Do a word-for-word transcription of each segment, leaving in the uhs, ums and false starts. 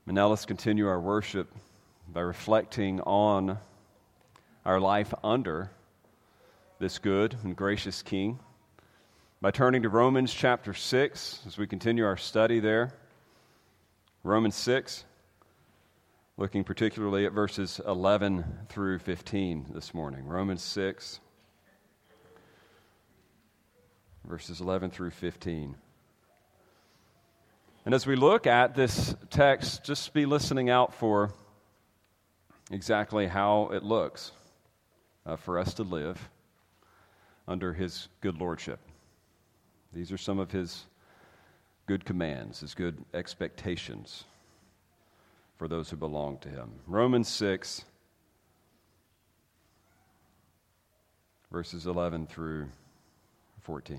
And now let's continue our worship by reflecting on our life under this good and gracious King, by turning to Romans chapter six as we continue our study there. Romans six, looking particularly at verses eleven through fifteen this morning. Romans six, verses eleven through fifteen. And as we look at this text, just be listening out for exactly how it looks uh, for us to live under His good lordship. These are some of His good commands, His good expectations for those who belong to Him. Romans six, verses eleven through fourteen.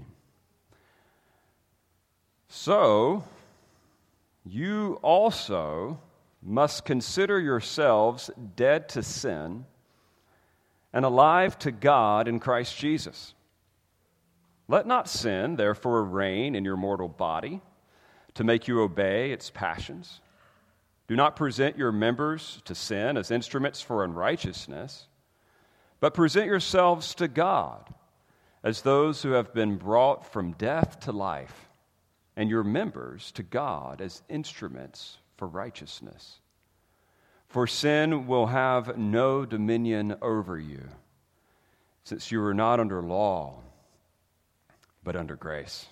So, you also must consider yourselves dead to sin and alive to God in Christ Jesus. Let not sin, therefore, reign in your mortal body to make you obey its passions. Do not present your members to sin as instruments for unrighteousness, but present yourselves to God as those who have been brought from death to life, and your members to God as instruments for righteousness. For sin will have no dominion over you, since you are not under law, but under grace.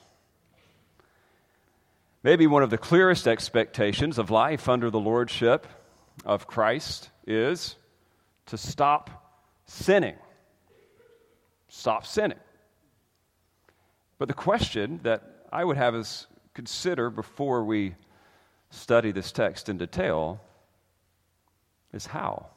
Maybe one of the clearest expectations of life under the lordship of Christ is to stop sinning. Stop sinning. But the question that I would have us consider before we study this text in detail is how.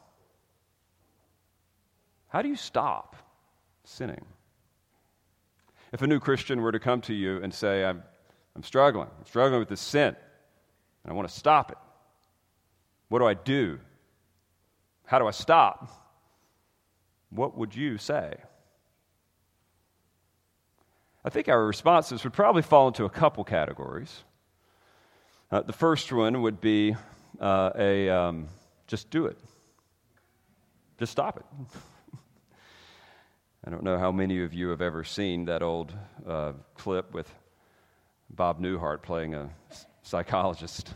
How do you stop sinning? If a new Christian were to come to you and say, I'm, I'm struggling, I'm struggling with this sin, and I want to stop it, what do I do? How do I stop? What would you say? I think our responses would probably fall into a couple categories. Uh, the first one would be uh, a um, just do it. Just stop it. I don't know how many of you have ever seen that old uh, clip with Bob Newhart playing a psychologist.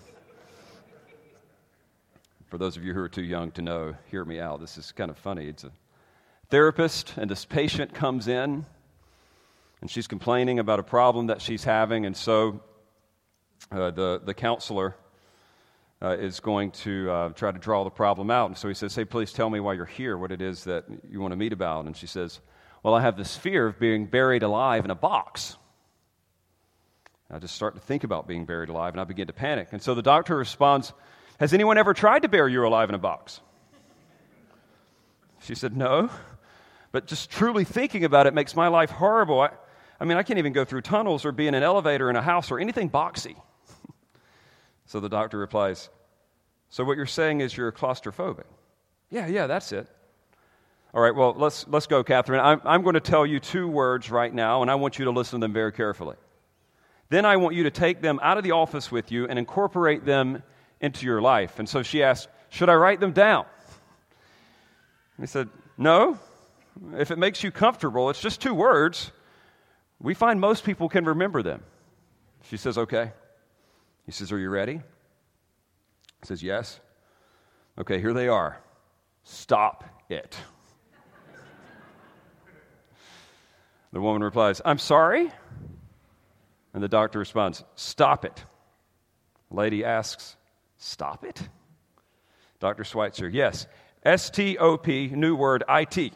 For those of you who are too young to know, hear me out. This is kind of funny. It's a therapist, and this patient comes in, and she's complaining about a problem that she's having, and so uh, the, the counselor uh, is going to uh, try to draw the problem out. And so he says, hey, please tell me why you're here, what it is that you want to meet about. And she says, well, I have this fear of being buried alive in a box. And I just start to think about being buried alive, and I begin to panic. And so the doctor responds, has anyone ever tried to bury you alive in a box? She said, no, but just truly thinking about it makes my life horrible. I, I mean, I can't even go through tunnels or be in an elevator in a house or anything boxy. So the doctor replies, so what you're saying is you're claustrophobic? Yeah, yeah, that's it. All right, well, let's let's go, Catherine. I'm, I'm going to tell you two words right now, and I want you to listen to them very carefully. Then I want you to take them out of the office with you and incorporate them into your life. And so she asked, should I write them down? And he said, no. If it makes you comfortable, it's just two words. We find most people can remember them. She says, okay. He says, are you ready? He says, yes. Okay, here they are. Stop it. The woman replies, I'm sorry. And the doctor responds, stop it. The lady asks, stop it? Doctor Schweitzer, yes. S T O P, new word, I T.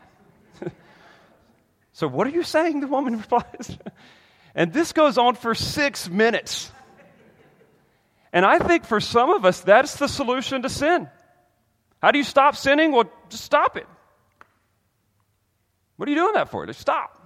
So what are you saying? The woman replies. And this goes on for six minutes. And I think for some of us, that's the solution to sin. How do you stop sinning? Well, just stop it. What are you doing that for? Just stop.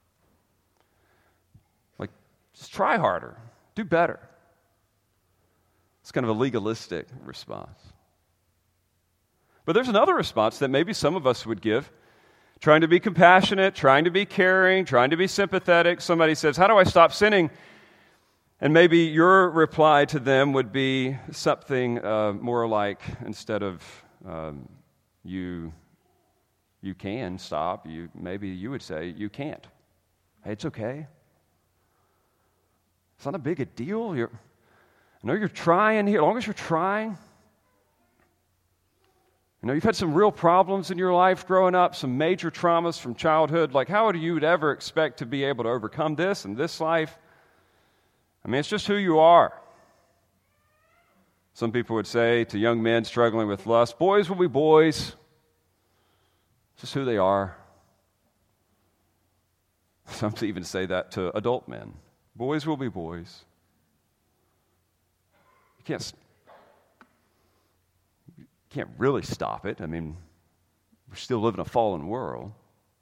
Like, just try harder. Do better. It's kind of a legalistic response. But there's another response that maybe some of us would give. Trying to be compassionate, trying to be caring, trying to be sympathetic. Somebody says, how do I stop sinning? And maybe your reply to them would be something uh, more like, instead of um, you you can stop, you maybe you would say, you can't. Hey, it's okay. It's not a big a deal. You're, I know you're trying here. As long as you're trying. You know, you've had some real problems in your life growing up, some major traumas from childhood. Like, how would you would ever expect to be able to overcome this in this life? I mean, it's just who you are. Some people would say to young men struggling with lust, boys will be boys. It's just who they are. Some even say that to adult men. Boys will be boys. You can't, you can't really stop it. I mean, we still live in a fallen world.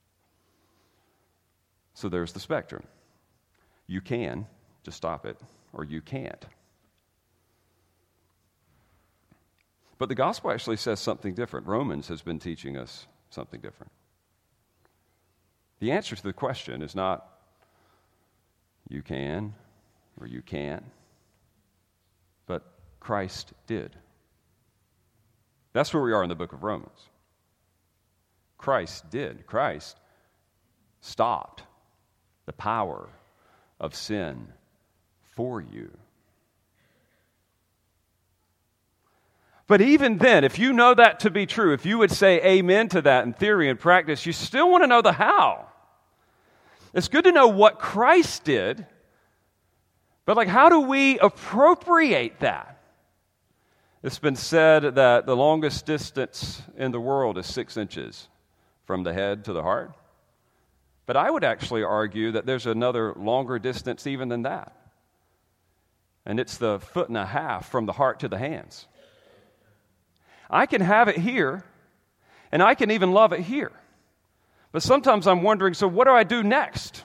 So there's the spectrum. You can to stop it, or you can't. But the gospel actually says something different. Romans has been teaching us something different. The answer to the question is not you can or you can't, but Christ did. That's where we are in the book of Romans. Christ did. Christ stopped the power of sin for you. But even then, if you know that to be true, if you would say amen to that in theory and practice, you still want to know the how. It's good to know what Christ did, but like, how do we appropriate that? It's been said that the longest distance in the world is six inches from the head to the heart. But I would actually argue that there's another longer distance even than that. And it's the foot and a half from the heart to the hands. I can have it here, and I can even love it here. But sometimes I'm wondering, so what do I do next?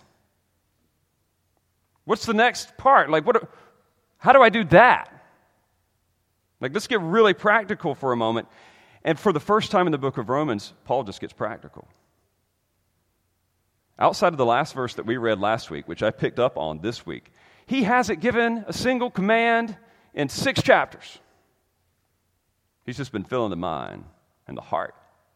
What's the next part? Like, what? How do I do that? Like, let's get really practical for a moment. And for the first time in the book of Romans, Paul just gets practical. Outside of the last verse that we read last week, which I picked up on this week, he hasn't given a single command in six chapters. He's just been filling the mind and the heart.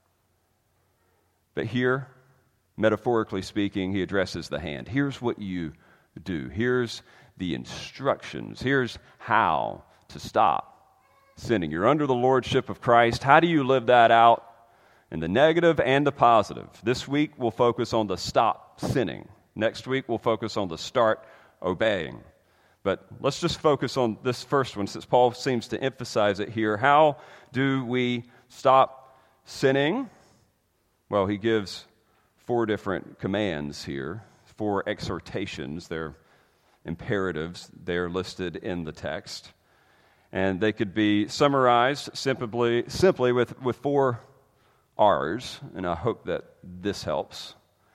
But here, metaphorically speaking, he addresses the hand. Here's what you do. Here's the instructions. Here's how to stop sinning. You're under the lordship of Christ. How do you live that out? In the negative and the positive. This week we'll focus on the stop sinning. Next week we'll focus on the start obeying. But let's just focus on this first one, since Paul seems to emphasize it here. How do we stop sinning? Well, he gives four different commands here, four exhortations. They're imperatives. They're listed in the text. And they could be summarized simply, simply with, with four R's, and I hope that this helps.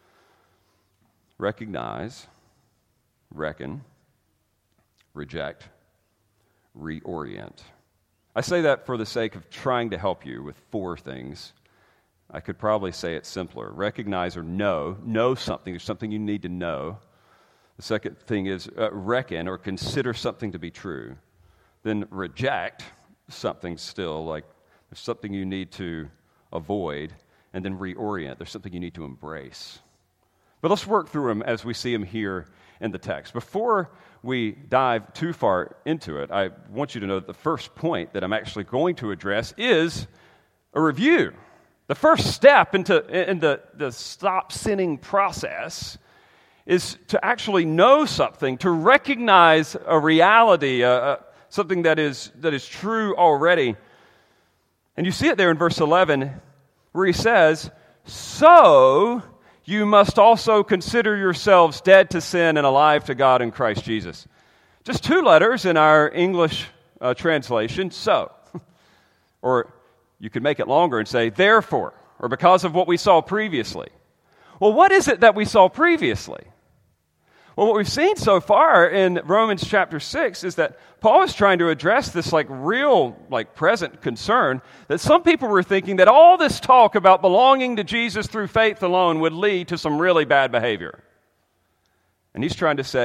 Recognize, reckon, reject, reorient. I say that for the sake of trying to help you with four things. I could probably say it simpler. Recognize or know. Know something. There's something you need to know. The second thing is uh, reckon or consider something to be true. Then reject something still, like there's something you need to avoid. And then reorient. There's something you need to embrace. But let's work through them as we see them here in the text. Before we dive too far into it, I want you to know that the first point that I'm actually going to address is a review. The first step into in the, the stop sinning process is to actually know something, to recognize a reality, uh, uh, something that is that is true already. And you see it there in verse eleven, where he says, "So you must also consider yourselves dead to sin and alive to God in Christ Jesus." Just two letters in our English uh, translation, so. Or you could make it longer and say, therefore, or because of what we saw previously. Well, what is it that we saw previously? Well, what we've seen so far in Romans chapter six is that Paul is trying to address this like real, like present concern that some people were thinking that all this talk about belonging to Jesus through faith alone would lead to some really bad behavior. And he's trying to say,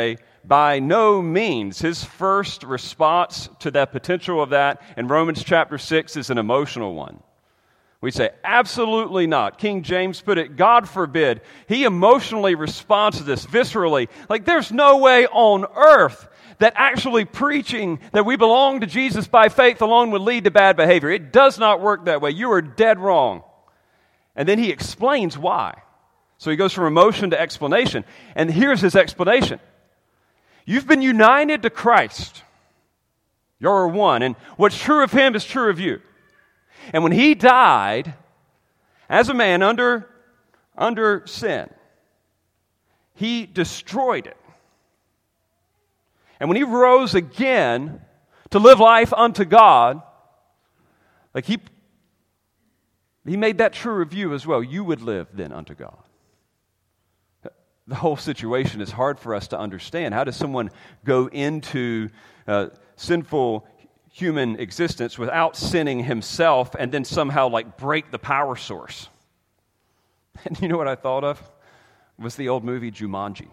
by no means. His first response to that potential of that in Romans chapter six is an emotional one. We say, absolutely not. King James put it, God forbid. He emotionally responds to this viscerally. Like, there's no way on earth that actually preaching that we belong to Jesus by faith alone would lead to bad behavior. It does not work that way. You are dead wrong. And then he explains why. So he goes from emotion to explanation. And here's his explanation. You've been united to Christ. You're one. And what's true of him is true of you. And when he died as a man under, under sin, he destroyed it. And when he rose again to live life unto God, like he, he made that true of you as well. You would live then unto God. The whole situation is hard for us to understand. How does someone go into uh, sinful human existence without sinning himself and then somehow like break the power source? And you know what I thought of? Was the old movie Jumanji.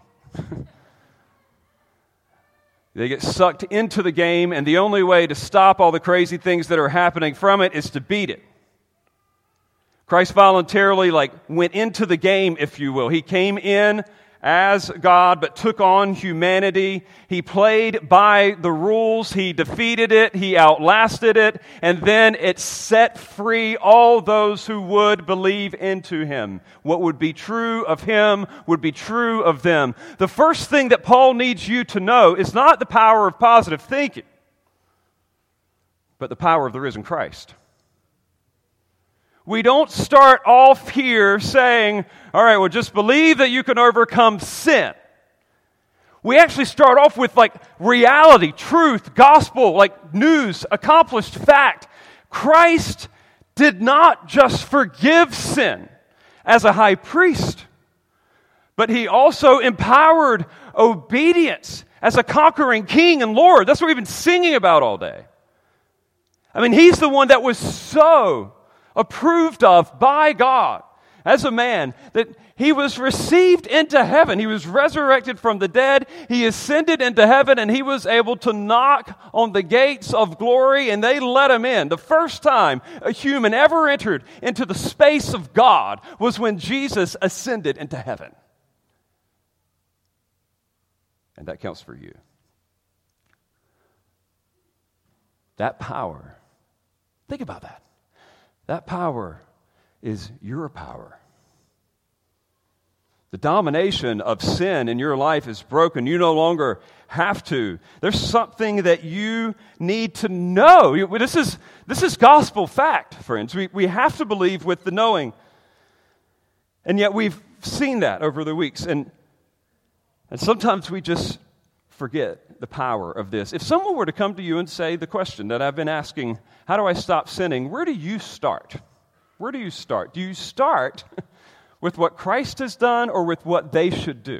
They get sucked into the game, and the only way to stop all the crazy things that are happening from it is to beat it. Christ voluntarily like went into the game, if you will. He came in as God, but took on humanity. He played by the rules. He defeated it. He outlasted it. And then it set free all those who would believe into him. What would be true of him would be true of them. The first thing that Paul needs you to know is not the power of positive thinking, but the power of the risen Christ. We don't start off here saying, all right, well, just believe that you can overcome sin. We actually start off with like reality, truth, gospel, like news, accomplished fact. Christ did not just forgive sin as a high priest, but he also empowered obedience as a conquering king and Lord. That's what we've been singing about all day. I mean, he's the one that was so approved of by God as a man that he was received into heaven. He was resurrected from the dead. He ascended into heaven, and he was able to knock on the gates of glory, and they let him in. The first time a human ever entered into the space of God was when Jesus ascended into heaven. And that counts for you. That power, think about that. That power is your power. The domination of sin in your life is broken. You no longer have to. There's something that you need to know. This is, this is gospel fact, friends. We, we have to believe with the knowing. And yet we've seen that over the weeks. And, and sometimes we just forget the power of this. If someone were to come to you and say the question that I've been asking, how do I stop sinning? Where do you start? Where do you start? Do you start with what Christ has done or with what they should do?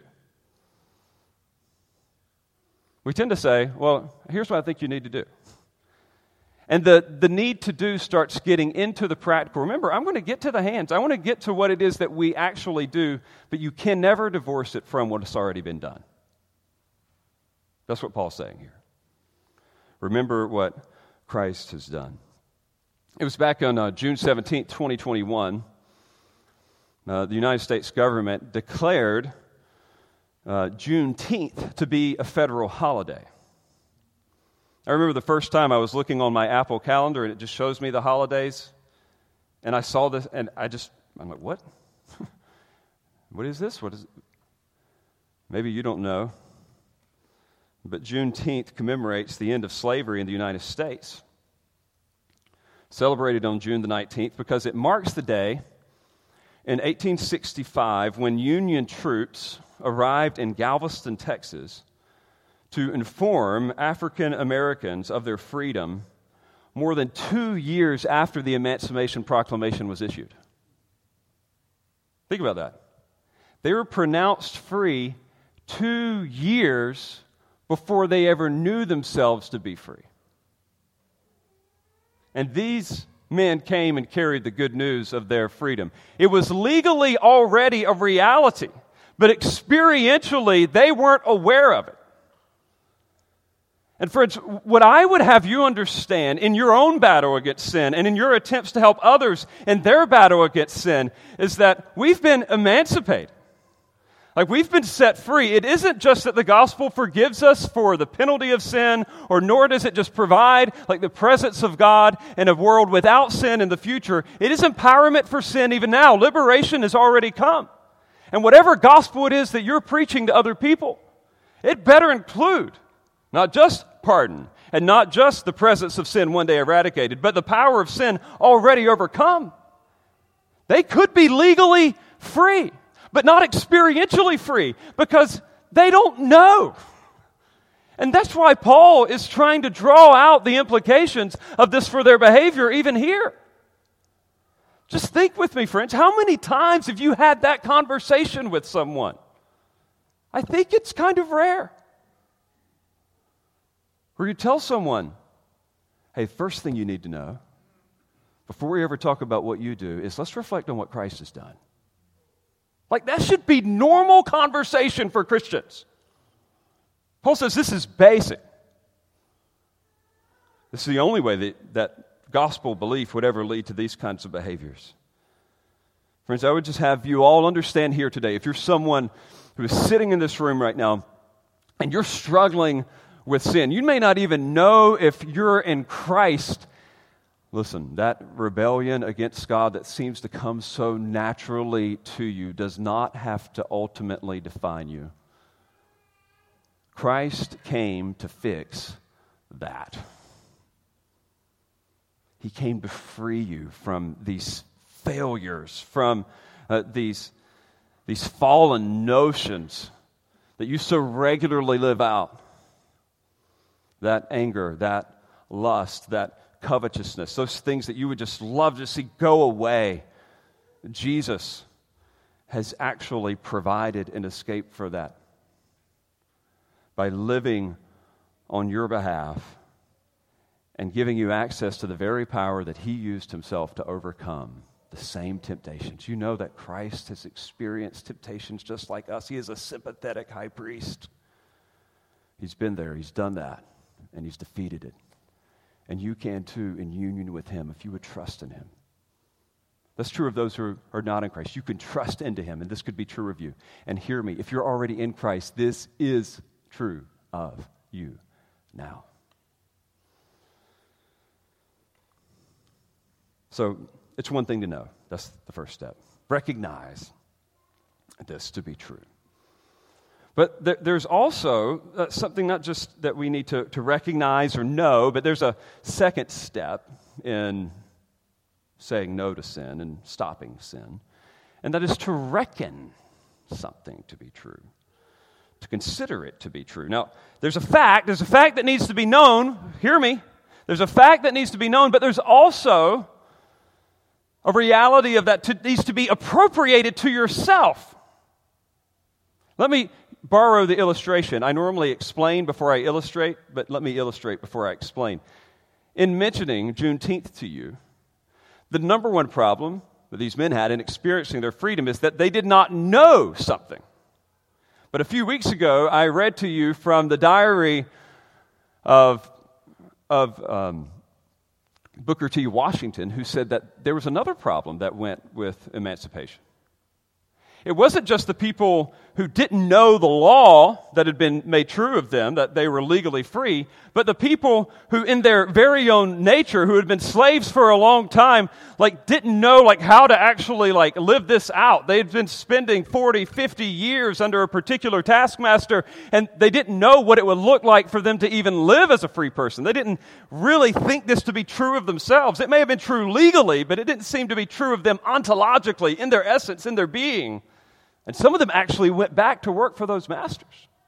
We tend to say, well, here's what I think you need to do. And the, the need to do starts getting into the practical. Remember, I'm going to get to the hands. I want to get to what it is that we actually do, but you can never divorce it from what has already been done. That's what Paul's saying here. Remember what Christ has done. It was back on uh, June seventeenth, twenty twenty-one. Uh, the United States government declared uh, Juneteenth to be a federal holiday. I remember the first time I was looking on my Apple calendar and it just shows me the holidays. And I saw this and I just, I'm like, what? What is this? What is it? Maybe you don't know. But Juneteenth commemorates the end of slavery in the United States. Celebrated on June the nineteenth because it marks the day in eighteen sixty-five when Union troops arrived in Galveston, Texas, to inform African Americans of their freedom more than two years after the Emancipation Proclamation was issued. Think about that. They were pronounced free two years before they ever knew themselves to be free. And these men came and carried the good news of their freedom. It was legally already a reality, but experientially they weren't aware of it. And friends, what I would have you understand in your own battle against sin and in your attempts to help others in their battle against sin is that we've been emancipated. Like we've been set free. It isn't just that the gospel forgives us for the penalty of sin, or nor does it just provide like the presence of God in a world without sin in the future. It is empowerment for sin even now. Liberation has already come. And whatever gospel it is that you're preaching to other people, it better include not just pardon and not just the presence of sin one day eradicated, but the power of sin already overcome. They could be legally free, but not experientially free, because they don't know. And that's why Paul is trying to draw out the implications of this for their behavior even here. Just think with me, friends, how many times have you had that conversation with someone? I think it's kind of rare. Where you tell someone, hey, first thing you need to know, before we ever talk about what you do, is let's reflect on what Christ has done. Like, that should be normal conversation for Christians. Paul says this is basic. This is the only way that, that gospel belief would ever lead to these kinds of behaviors. Friends, I would just have you all understand here today, if you're someone who is sitting in this room right now and you're struggling with sin, you may not even know if you're in Christ. Listen, that rebellion against God that seems to come so naturally to you does not have to ultimately define you. Christ came to fix that. He came to free you from these failures, from uh, these, these fallen notions that you so regularly live out. That anger, that lust, that covetousness, those things that you would just love to see go away. Jesus has actually provided an escape for that by living on your behalf and giving you access to the very power that He used Himself to overcome the same temptations. You know that Christ has experienced temptations just like us. He is a sympathetic high priest. He's been there, He's done that, and He's defeated it. And you can too in union with Him if you would trust in Him. That's true of those who are not in Christ. You can trust into Him, and this could be true of you. And hear me, if you're already in Christ, this is true of you now. So it's one thing to know. That's the first step. Recognize this to be true. But there, there's also uh, something not just that we need to, to recognize or know, but there's a second step in saying no to sin and stopping sin, and that is to reckon something to be true, to consider it to be true. Now, there's a fact, there's a fact that needs to be known. Hear me. There's a fact that needs to be known, but there's also a reality of that to, needs to be appropriated to yourself. Let me borrow the illustration. I normally explain before I illustrate, but let me illustrate before I explain. In mentioning Juneteenth to you, the number one problem that these men had in experiencing their freedom is that they did not know something. But a few weeks ago, I read to you from the diary of, of um, Booker T. Washington, who said that there was another problem that went with emancipation. It wasn't just the people who didn't know the law that had been made true of them, that they were legally free, but the people who in their very own nature, who had been slaves for a long time, like didn't know like how to actually like live this out. They had been spending forty, fifty years under a particular taskmaster, and they didn't know what it would look like for them to even live as a free person. They didn't really think this to be true of themselves. It may have been true legally, but it didn't seem to be true of them ontologically, in their essence, in their being. And some of them actually went back to work for those masters.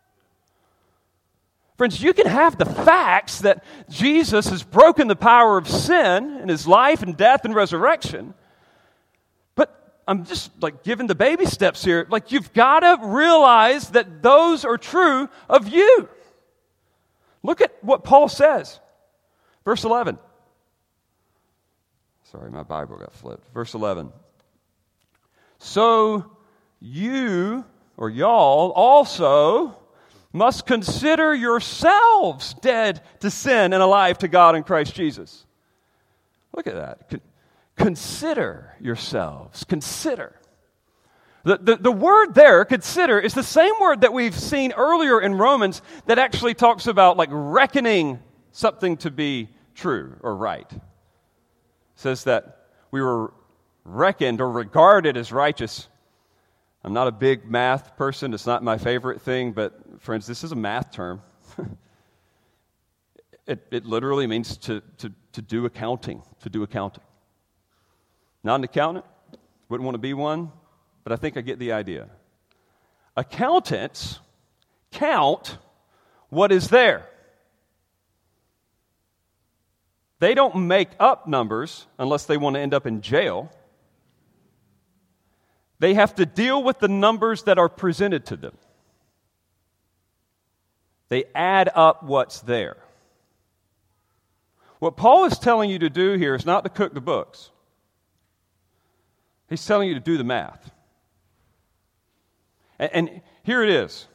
Friends, you can have the facts that Jesus has broken the power of sin in His life and death and resurrection, but I'm just like giving the baby steps here. Like, you've got to realize that those are true of you. Look at what Paul says. Verse eleven. Sorry, my Bible got flipped. Verse eleven. So you, or y'all, also must consider yourselves dead to sin and alive to God in Christ Jesus. Look at that. Con- consider yourselves. Consider. The, the, the word there, consider, is the same word that we've seen earlier in Romans that actually talks about like reckoning something to be true or right. It says that we were reckoned or regarded as righteous. I'm not a big math person. It's not my favorite thing, but friends, this is a math term. it, it literally means to, to, to do accounting, to do accounting. Not an accountant, wouldn't want to be one, but I think I get the idea. Accountants count what is there. They don't make up numbers unless they want to end up in jail. They have to deal with the numbers that are presented to them. They add up what's there. What Paul is telling you to do here is not to cook the books. He's telling you to do the math. And, and here it is.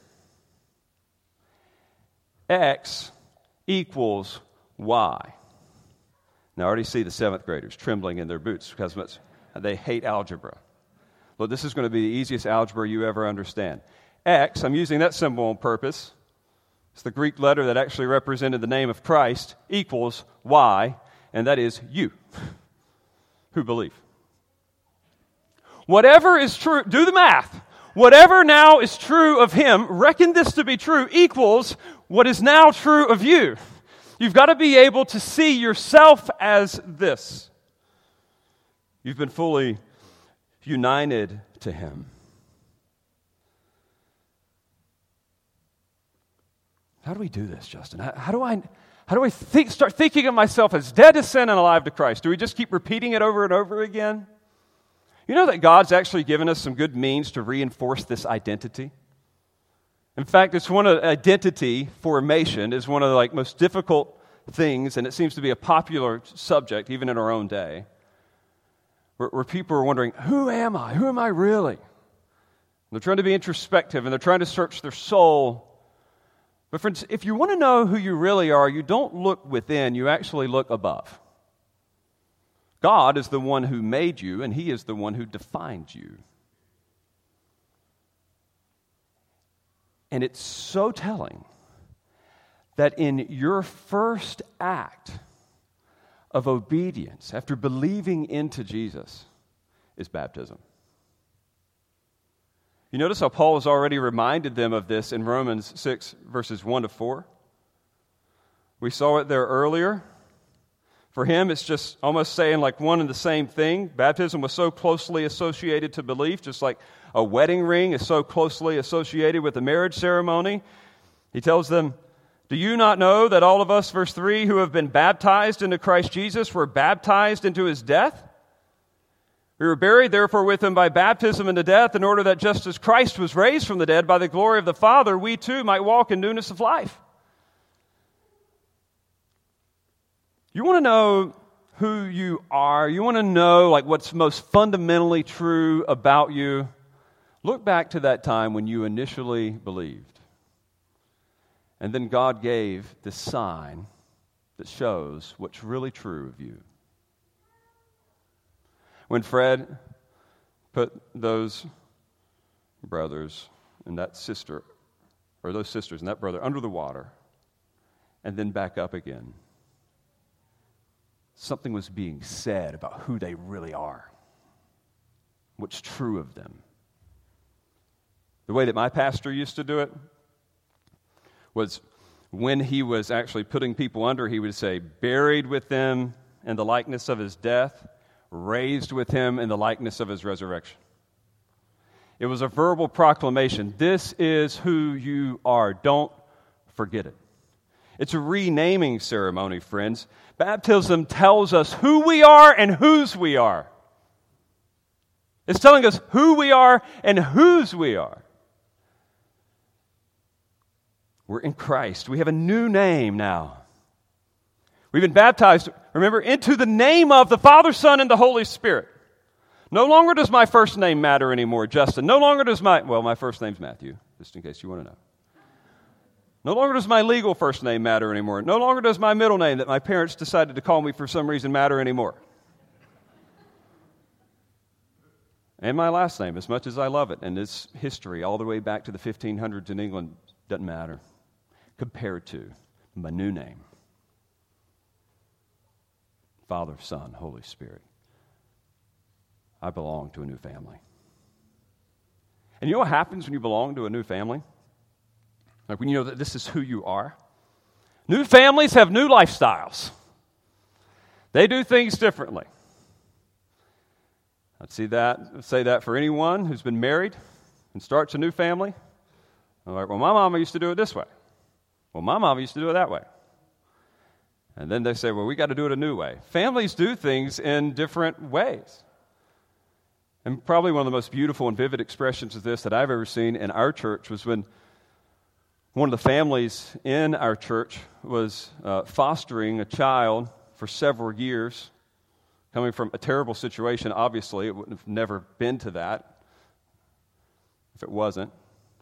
X equals Y. Now, I already see the seventh graders trembling in their boots because they hate algebra. Look, this is going to be the easiest algebra you ever understand. X, I'm using that symbol on purpose. It's the Greek letter that actually represented the name of Christ, equals Y, and that is you who believe. Whatever is true, do the math. Whatever now is true of him, reckon this to be true, equals what is now true of you. You've got to be able to see yourself as this. You've been fully united to him. How do we do this, Justin? How, how do I, how do I think, start thinking of myself as dead to sin and alive to Christ? Do we just keep repeating it over and over again? You know that God's actually given us some good means to reinforce this identity? In fact, it's one of identity formation is one of the like most difficult things, and it seems to be a popular subject even in our own day, where, where people are wondering, who am I? Who am I really? And they're trying to be introspective, and they're trying to search their soul. But friends, if you want to know who you really are, you don't look within, you actually look above. God is the one who made you, and he is the one who defined you. And it's so telling that in your first act of obedience after believing into Jesus is baptism. You notice how Paul has already reminded them of this in Romans six, verses one to four. We saw it there earlier. For him, it's just almost saying like one and the same thing. Baptism was so closely associated to belief, just like a wedding ring is so closely associated with the marriage ceremony. He tells them, do you not know that all of us, verse three, who have been baptized into Christ Jesus were baptized into his death? We were buried, therefore, with him by baptism into death, in order that just as Christ was raised from the dead by the glory of the Father, we too might walk in newness of life. You want to know who you are? You want to know like what's most fundamentally true about you? Look back to that time when you initially believed. And then God gave this sign that shows what's really true of you. When Fred put those brothers and that sister, or those sisters and that brother under the water, and then back up again, something was being said about who they really are, what's true of them. The way that my pastor used to do it was when he was actually putting people under, he would say, buried with them in the likeness of his death, raised with him in the likeness of his resurrection. It was a verbal proclamation. This is who you are. Don't forget it. It's a renaming ceremony, friends. Baptism tells us who we are and whose we are. It's telling us who we are and whose we are. We're in Christ. We have a new name now. We've been baptized, remember, into the name of the Father, Son, and the Holy Spirit. No longer does my first name matter anymore, Justin. No longer does my, well, my first name's Matthew, just in case you want to know. No longer does my legal first name matter anymore. No longer does my middle name that my parents decided to call me for some reason matter anymore. And my last name, as much as I love it, and its history all the way back to the fifteen hundreds in England, doesn't matter compared to my new name. Father, Son, Holy Spirit. I belong to a new family. And you know what happens when you belong to a new family? Like when you know that this is who you are? New families have new lifestyles. They do things differently. I'd see that, say that for anyone who's been married and starts a new family. I'm like, well, my mama used to do it this way. Well, my mama used to do it that way. And then they say, well, we got to do it a new way. Families do things in different ways. And probably one of the most beautiful and vivid expressions of this that I've ever seen in our church was when one of the families in our church was uh, fostering a child for several years, coming from a terrible situation. Obviously, it would have never been to that if it wasn't.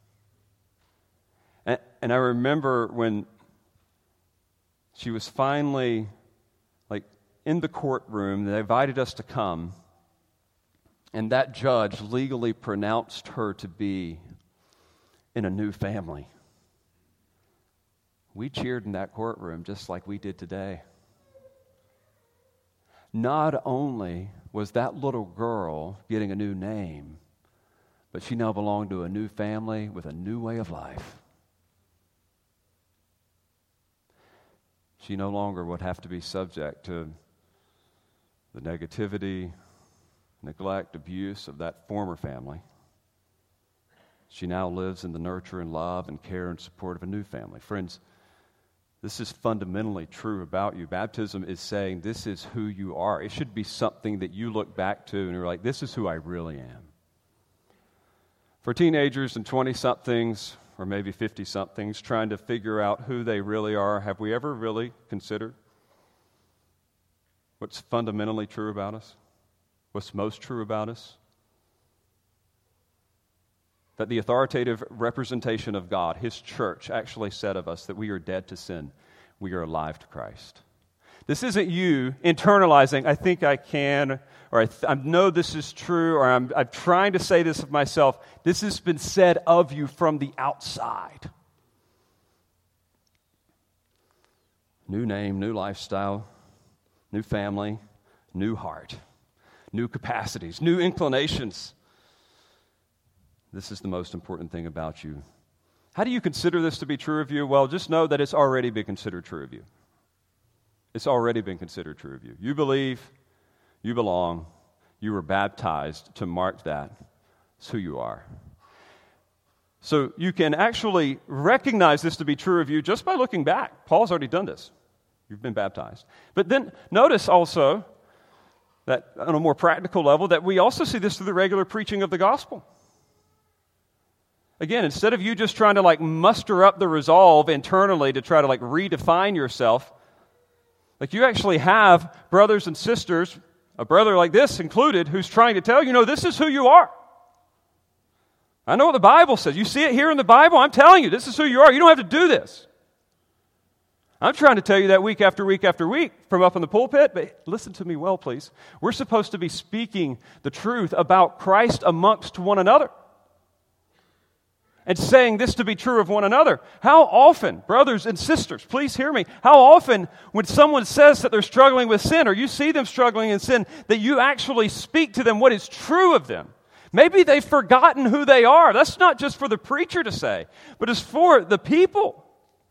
And, and I remember when she was finally, like, in the courtroom, they invited us to come, and that judge legally pronounced her to be in a new family. We cheered in that courtroom just like we did today. Not only was that little girl getting a new name, but she now belonged to a new family with a new way of life. She no longer would have to be subject to the negativity, neglect, abuse of that former family. She now lives in the nurture and love and care and support of a new family. Friends, this is fundamentally true about you. Baptism is saying this is who you are. It should be something that you look back to and you're like, this is who I really am. For teenagers and twenty-somethings, or maybe fifty-somethings, trying to figure out who they really are, have we ever really considered what's fundamentally true about us? What's most true about us? That the authoritative representation of God, His church, actually said of us that we are dead to sin, we are alive to Christ. This isn't you internalizing, I think I can, or I, th- I know this is true, or I'm, I'm trying to say this of myself. This has been said of you from the outside. New name, new lifestyle, new family, new heart, new capacities, new inclinations. This is the most important thing about you. How do you consider this to be true of you? Well, just know that it's already been considered true of you. It's already been considered true of you. You believe, you belong, you were baptized to mark that. It's who you are. So you can actually recognize this to be true of you just by looking back. Paul's already done this. You've been baptized. But then notice also that on a more practical level that we also see this through the regular preaching of the gospel. Again, instead of you just trying to like muster up the resolve internally to try to like redefine yourself, like you actually have brothers and sisters, a brother like this included, who's trying to tell you, no, this is who you are. I know what the Bible says. You see it here in the Bible? I'm telling you, this is who you are. You don't have to do this. I'm trying to tell you that week after week after week from up in the pulpit, but listen to me well, please. We're supposed to be speaking the truth about Christ amongst one another. And saying this to be true of one another. How often, brothers and sisters, please hear me, how often when someone says that they're struggling with sin, or you see them struggling in sin, that you actually speak to them what is true of them? Maybe they've forgotten who they are. That's not just for the preacher to say, but it's for the people.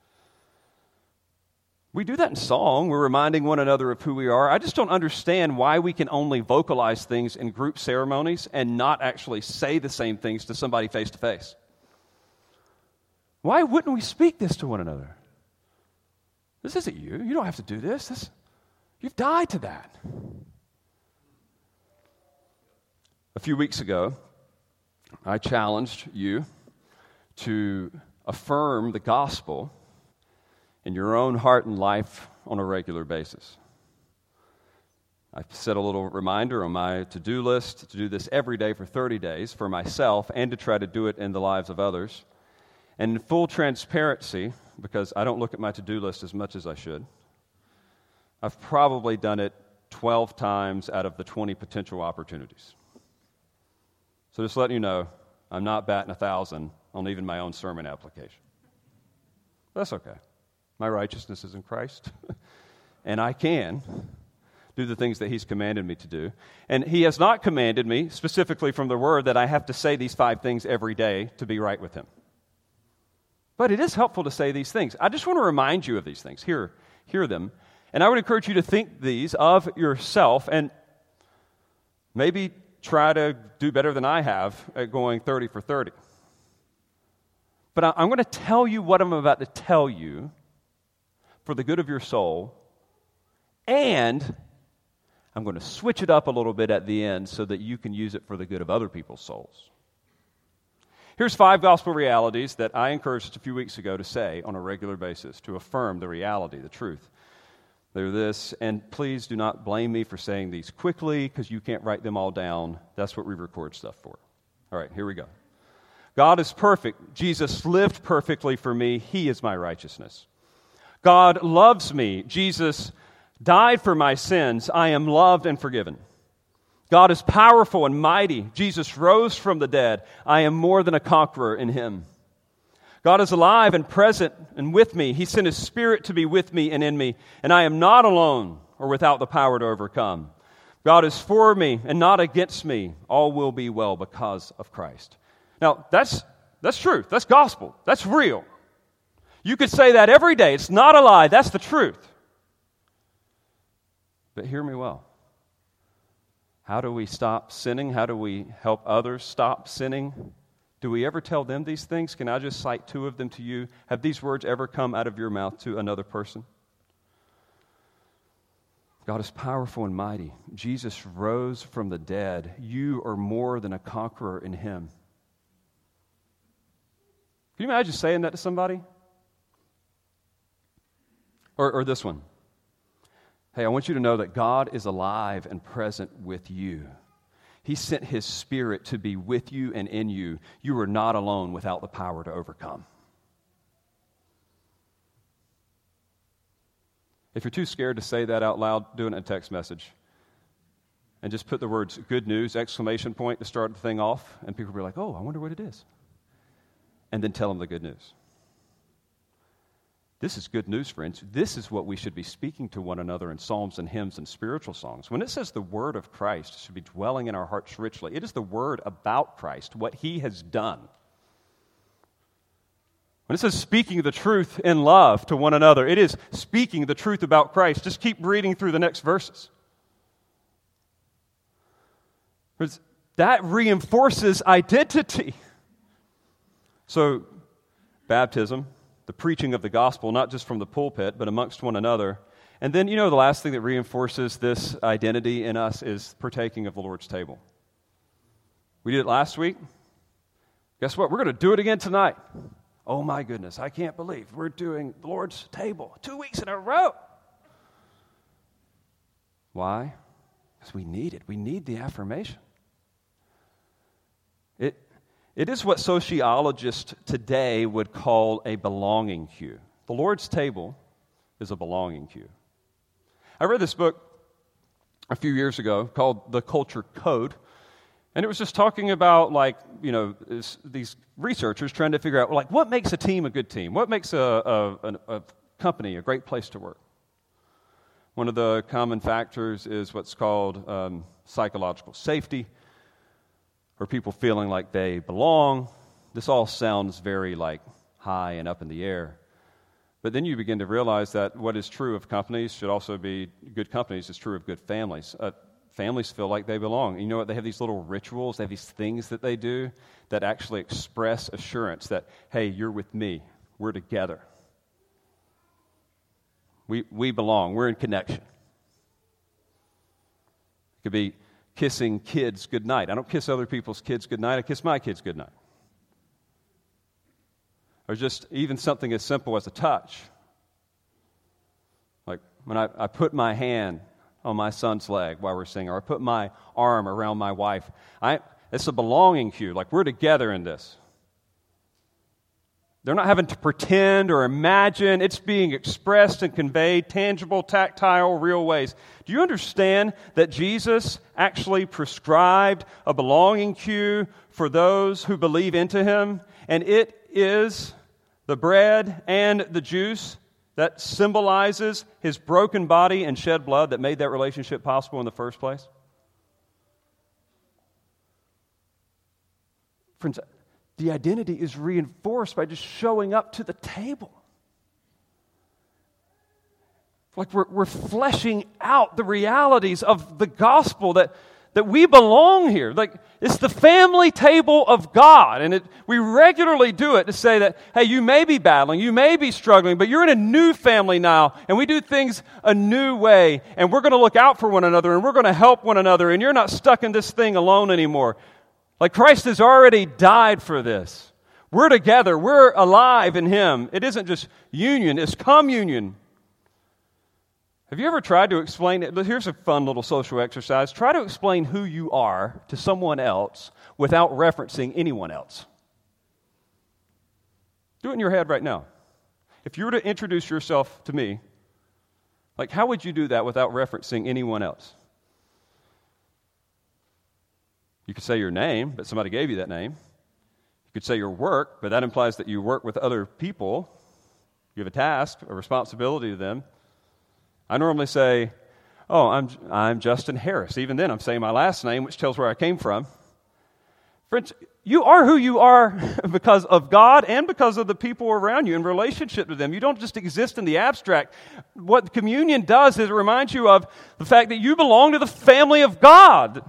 We do that in song. We're reminding one another of who we are. I just don't understand why we can only vocalize things in group ceremonies and not actually say the same things to somebody face to face. Why wouldn't we speak this to one another? This isn't you. You don't have to do this. this you've died to that. A few weeks ago, I challenged you to affirm the gospel in your own heart and life on a regular basis. I set a little reminder on my to-do list to do this every day for thirty days for myself and to try to do it in the lives of others. And in full transparency, because I don't look at my to-do list as much as I should. I've probably done it twelve times out of the twenty potential opportunities. So just letting you know, I'm not batting a thousand on even my own sermon application. That's okay. My righteousness is in Christ, and I can do the things that He's commanded me to do. And He has not commanded me, specifically from the Word, that I have to say these five things every day to be right with Him. But it is helpful to say these things. I just want to remind you of these things. Hear, hear them. And I would encourage you to think these of yourself and maybe try to do better than I have at going thirty for thirty. But I, I'm going to tell you what I'm about to tell you for the good of your soul, and I'm going to switch it up a little bit at the end so that you can use it for the good of other people's souls. Here's five gospel realities that I encouraged a few weeks ago to say on a regular basis to affirm the reality, the truth. They're this, and please do not blame me for saying these quickly because you can't write them all down. That's what we record stuff for. All right, here we go. God is perfect. Jesus lived perfectly for me. He is my righteousness. God loves me. Jesus died for my sins. I am loved and forgiven. God is powerful and mighty. Jesus rose from the dead. I am more than a conqueror in Him. God is alive and present and with me. He sent His Spirit to be with me and in me, and I am not alone or without the power to overcome. God is for me and not against me. All will be well because of Christ. Now, that's that's truth. That's gospel. That's real. You could say that every day. It's not a lie. That's the truth. But hear me well. How do we stop sinning? How do we help others stop sinning? Do we ever tell them these things? Can I just cite two of them to you? Have these words ever come out of your mouth to another person? God is powerful and mighty. Jesus rose from the dead. You are more than a conqueror in Him. Can you imagine saying that to somebody? Or, or this one. Hey, I want you to know that God is alive and present with you. He sent His Spirit to be with you and in you. You are not alone without the power to overcome. If you're too scared to say that out loud, do it in a text message. And just put the words good news, exclamation point to start the thing off. And people will be like, oh, I wonder what it is. And then tell them the good news. This is good news, friends. This is what we should be speaking to one another in psalms and hymns and spiritual songs. When it says the word of Christ should be dwelling in our hearts richly, it is the word about Christ, what He has done. When it says speaking the truth in love to one another, it is speaking the truth about Christ. Just keep reading through the next verses. That reinforces identity. So, baptism, the preaching of the gospel, not just from the pulpit, but amongst one another. And then, you know, the last thing that reinforces this identity in us is partaking of the Lord's table. We did it last week. Guess what? We're going to do it again tonight. Oh, my goodness. I can't believe we're doing the Lord's table two weeks in a row. Why? Because we need it. We need the affirmation. It It is what sociologists today would call a belonging cue. The Lord's table is a belonging cue. I read this book a few years ago called The Culture Code, and it was just talking about, like, you know, this, these researchers trying to figure out, like, what makes a team a good team? What makes a, a, a, a company a great place to work? One of the common factors is what's called um, psychological safety, or people feeling like they belong. This all sounds very like high and up in the air. But then you begin to realize that what is true of companies should also be, good companies is true of good families. Uh, families feel like they belong. You know what? They have these little rituals, they have these things that they do that actually express assurance that, hey, you're with me. We're together. We, we belong. We're in connection. It could be kissing kids goodnight. I don't kiss other people's kids goodnight. I kiss my kids goodnight. Or just even something as simple as a touch. Like when I, I put my hand on my son's leg while we're singing, or I put my arm around my wife. I, it's a belonging cue. Like we're together in this. They're not having to pretend or imagine. It's being expressed and conveyed, tangible, tactile, real ways. Do you understand that Jesus actually prescribed a belonging cue for those who believe into him? And it is the bread and the juice that symbolizes his broken body and shed blood that made that relationship possible in the first place? Friends, the identity is reinforced by just showing up to the table. Like we're, we're fleshing out the realities of the gospel that, that we belong here. Like it's the family table of God. And it, we regularly do it to say that, hey, you may be battling, you may be struggling, but you're in a new family now. And we do things a new way. And we're going to look out for one another. And we're going to help one another. And you're not stuck in this thing alone anymore. Like Christ has already died for this. We're together. We're alive in him. It isn't just union, it's communion. Have you ever tried to explain it? Here's a fun little social exercise. Try to explain who you are to someone else without referencing anyone else. Do it in your head right now. If you were to introduce yourself to me, like how would you do that without referencing anyone else? You could say your name, but somebody gave you that name. You could say your work, but that implies that you work with other people. You have a task, a responsibility to them. I normally say, oh, I'm I'm Justin Harris. Even then, I'm saying my last name, which tells where I came from. Friends, you are who you are because of God and because of the people around you in relationship to them. You don't just exist in the abstract. What communion does is it reminds you of the fact that you belong to the family of God.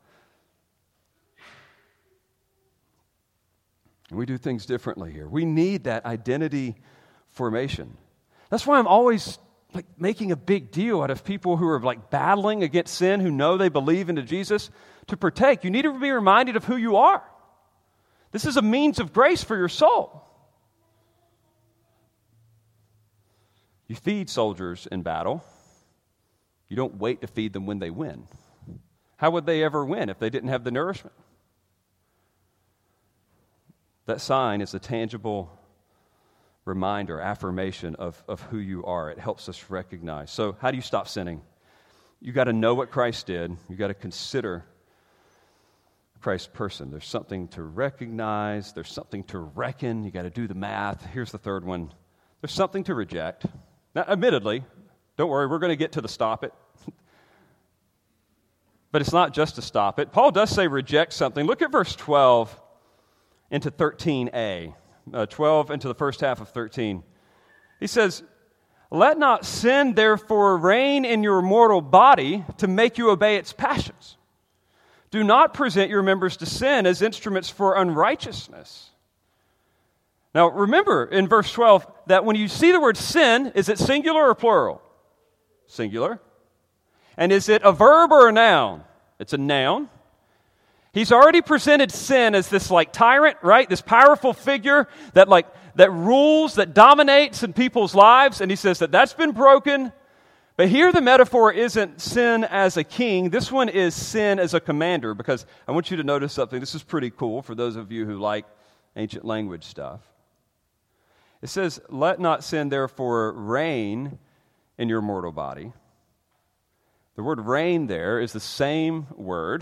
And we do things differently here. We need that identity formation. That's why I'm always like making a big deal out of people who are like battling against sin, who know they believe into Jesus, to partake. You need to be reminded of who you are. This is a means of grace for your soul. You feed soldiers in battle. You don't wait to feed them when they win. How would they ever win if they didn't have the nourishment? That sign is a tangible reminder, affirmation of, of who you are. It helps us recognize. So how do you stop sinning? You got to know what Christ did. You got to consider Christ's person. There's something to recognize. There's something to reckon. You got to do the math. Here's the third one. There's something to reject. Now, admittedly, don't worry, we're going to get to the stop it. But it's not just to stop it. Paul does say reject something. Look at verse twelve into thirteen a. Uh, twelve into the first half of thirteen. He says, let not sin therefore reign in your mortal body to make you obey its passions. Do not present your members to sin as instruments for unrighteousness. Now remember in verse twelve that when you see the word sin, is it singular or plural? Singular. And is it a verb or a noun? It's a noun. He's already presented sin as this like tyrant, right? This powerful figure that like that rules, that dominates in people's lives. And he says that that's been broken. But here the metaphor isn't sin as a king. This one is sin as a commander, because I want you to notice something. This is pretty cool for those of you who like ancient language stuff. It says, let not sin therefore reign in your mortal body. The word reign there is the same word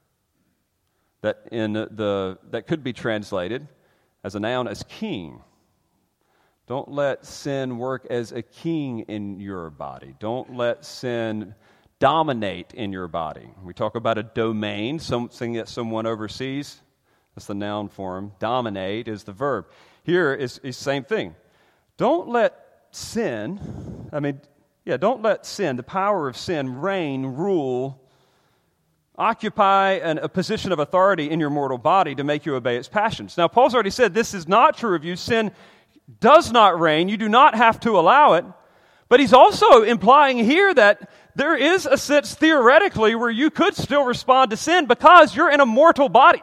that in the that could be translated as a noun as king. Don't let sin work as a king in your body. Don't let sin dominate in your body. We talk about a domain, something that someone oversees. That's the noun form. Dominate is the verb. Here is the same thing. Don't let sin, I mean, yeah, don't let sin, the power of sin, reign, rule, occupy an, a position of authority in your mortal body to make you obey its passions. Now, Paul's already said this is not true of you. Sin does not reign. You do not have to allow it. But he's also implying here that there is a sense theoretically where you could still respond to sin because you're in a mortal body.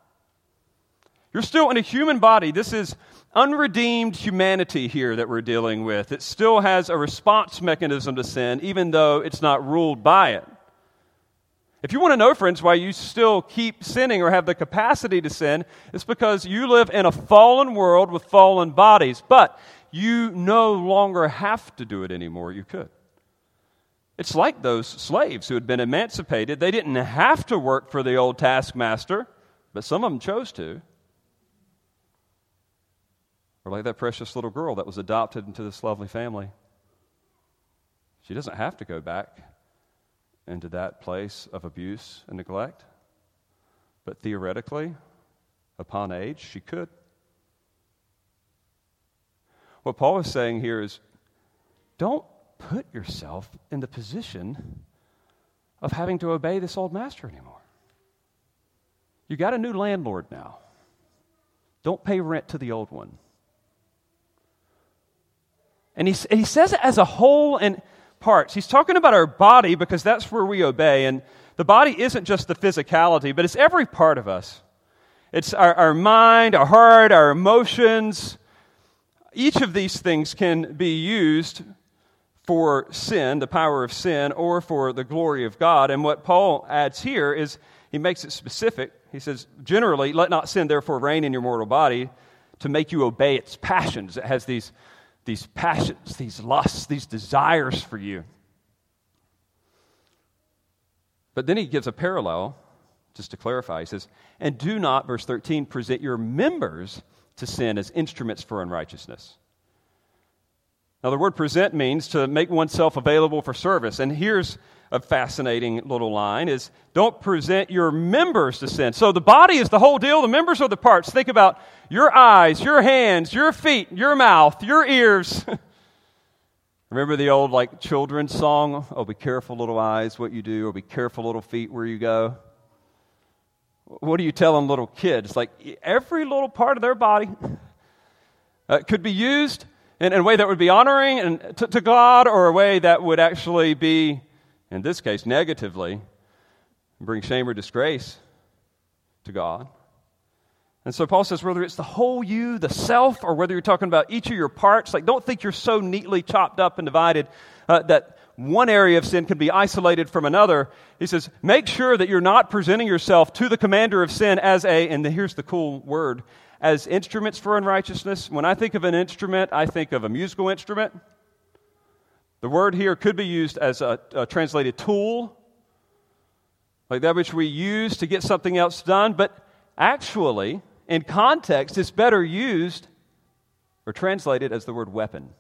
You're still in a human body. This is unredeemed humanity here that we're dealing with. It still has a response mechanism to sin, even though it's not ruled by it. If you want to know, friends, why you still keep sinning or have the capacity to sin, it's because you live in a fallen world with fallen bodies, but you no longer have to do it anymore. You could. It's like those slaves who had been emancipated. They didn't have to work for the old taskmaster, but some of them chose to. Or like that precious little girl that was adopted into this lovely family. She doesn't have to go back into that place of abuse and neglect. But theoretically, upon age, she could. What Paul is saying here is, don't put yourself in the position of having to obey this old master anymore. You got a new landlord now. Don't pay rent to the old one. And he, and he says it as a whole and parts. He's talking about our body because that's where we obey. And the body isn't just the physicality, but it's every part of us. It's our, our mind, our heart, our emotions. Each of these things can be used for sin, the power of sin, or for the glory of God. And what Paul adds here is he makes it specific. He says, generally, let not sin therefore reign in your mortal body to make you obey its passions. It has these These passions, these lusts, these desires for you. But then he gives a parallel, just to clarify. He says, and do not, verse thirteen, present your members to sin as instruments for unrighteousness. Now the word present means to make oneself available for service. And here's a fascinating little line is, don't present your members to sin. So the body is the whole deal. The members are the parts. Think about your eyes, your hands, your feet, your mouth, your ears. Remember the old like children's song? Oh, be careful, little eyes, what you do, or be careful, little feet, where you go. What are you telling little kids? Like every little part of their body uh, could be used in, in a way that would be honoring and to, to God, or a way that would actually be, in this case, negatively, bring shame or disgrace to God. And so Paul says, whether it's the whole you, the self, or whether you're talking about each of your parts, like don't think you're so neatly chopped up and divided uh, that one area of sin can be isolated from another. He says, make sure that you're not presenting yourself to the commander of sin as a, and here's the cool word, as instruments for unrighteousness. When I think of an instrument, I think of a musical instrument. The word here could be used as a, a translated tool, like that which we use to get something else done, but actually, in context, it's better used or translated as the word weapon.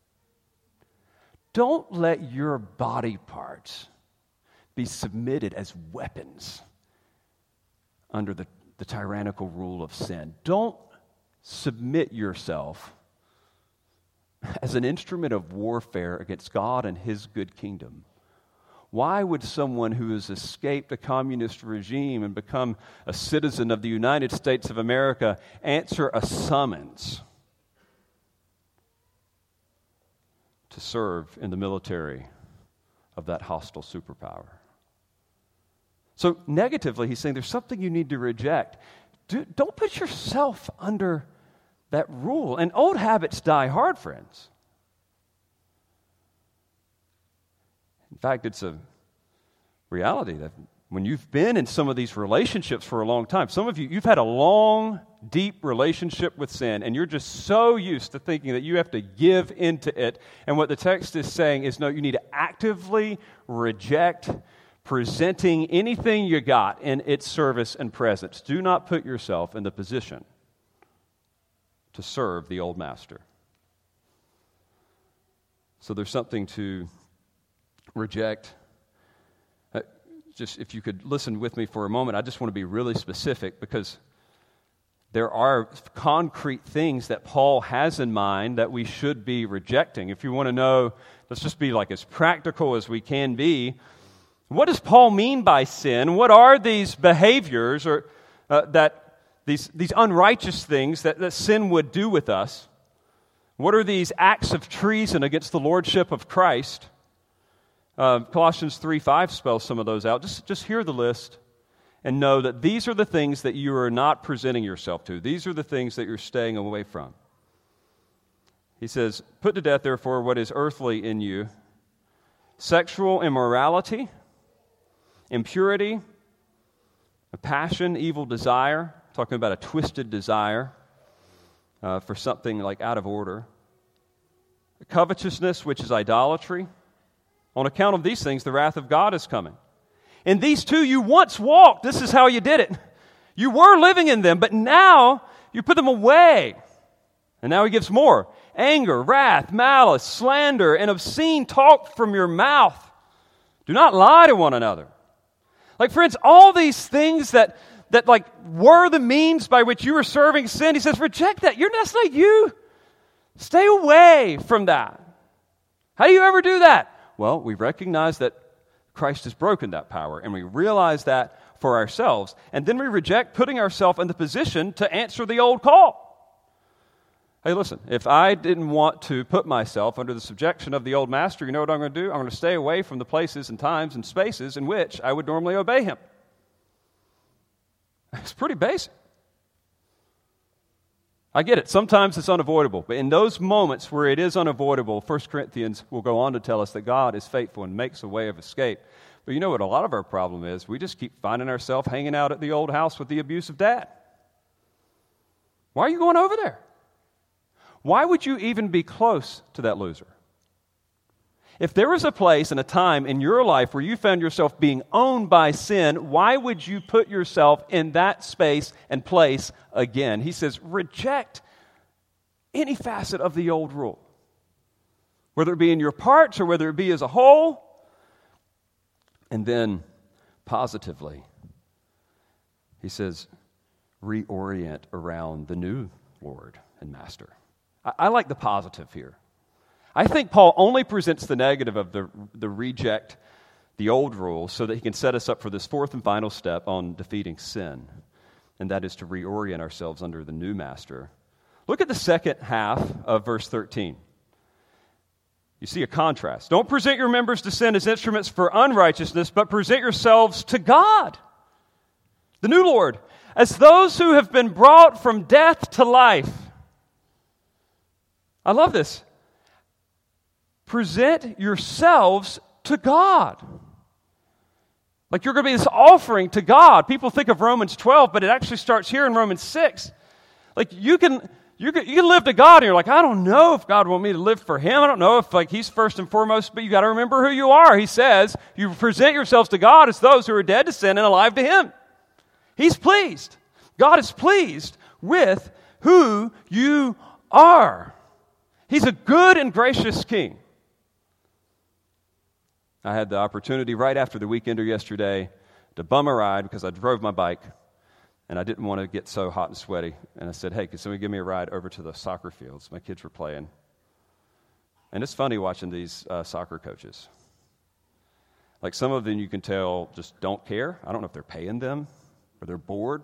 Don't let your body parts be submitted as weapons under the, the tyrannical rule of sin. Don't submit yourself as an instrument of warfare against God and His good kingdom. Why would someone who has escaped a communist regime and become a citizen of the United States of America answer a summons to serve in the military of that hostile superpower? So negatively, he's saying there's something you need to reject. Do, don't put yourself under that rule. And old habits die hard, friends. In fact, it's a reality that when you've been in some of these relationships for a long time, some of you, you've had a long, deep relationship with sin, and you're just so used to thinking that you have to give into it. And what the text is saying is, no, you need to actively reject presenting anything you got in its service and presence. Do not put yourself in the position to serve the old master. So there's something to reject. Uh, just if you could listen with me for a moment, I just want to be really specific because there are concrete things that Paul has in mind that we should be rejecting. If you want to know, let's just be like as practical as we can be. What does Paul mean by sin? What are these behaviors or uh, that these these unrighteous things that, that sin would do with us? What are these acts of treason against the lordship of Christ? Uh, Colossians three five spells some of those out. Just, just hear the list and know that these are the things that you are not presenting yourself to. These are the things that you're staying away from. He says, put to death, therefore, what is earthly in you: sexual immorality, impurity, a passion, evil desire, talking about a twisted desire uh, for something like out of order, covetousness, which is idolatry. On account of these things, the wrath of God is coming. In these two you once walked. This is how you did it. You were living in them, but now you put them away. And now he gives more. Anger, wrath, malice, slander, and obscene talk from your mouth. Do not lie to one another. Like, friends, all these things that, that like were the means by which you were serving sin, he says, reject that. You're that's not you. Stay away from that. How do you ever do that? Well, we recognize that Christ has broken that power, and we realize that for ourselves, and then we reject putting ourselves in the position to answer the old call. Hey, listen, if I didn't want to put myself under the subjection of the old master, you know what I'm going to do? I'm going to stay away from the places and times and spaces in which I would normally obey him. It's pretty basic. I get it. Sometimes it's unavoidable. But in those moments where it is unavoidable, First Corinthians will go on to tell us that God is faithful and makes a way of escape. But you know what a lot of our problem is? We just keep finding ourselves hanging out at the old house with the abusive dad. Why are you going over there? Why would you even be close to that loser? If there was a place and a time in your life where you found yourself being owned by sin, why would you put yourself in that space and place again? He says, reject any facet of the old rule, whether it be in your parts or whether it be as a whole. And then, positively, he says, reorient around the new Lord and Master. I, I like the positive here. I think Paul only presents the negative of the, the reject, the old rules, so that he can set us up for this fourth and final step on defeating sin, and that is to reorient ourselves under the new master. Look at the second half of verse thirteen. You see a contrast. Don't present your members to sin as instruments for unrighteousness, but present yourselves to God, the new Lord, as those who have been brought from death to life. I love this. Present yourselves to God. Like you're going to be this offering to God. People think of Romans twelve, but it actually starts here in Romans six. Like you can, you can, you can live to God, and you're like, I don't know if God wants me to live for Him. I don't know if like He's first and foremost, but you got to remember who you are. He says, you present yourselves to God as those who are dead to sin and alive to Him. He's pleased. God is pleased with who you are. He's a good and gracious King. I had the opportunity right after the weekender yesterday to bum a ride because I drove my bike and I didn't want to get so hot and sweaty. And I said, hey, can somebody give me a ride over to the soccer fields? My kids were playing. And it's funny watching these uh, soccer coaches. Like some of them you can tell just don't care. I don't know if they're paying them or they're bored.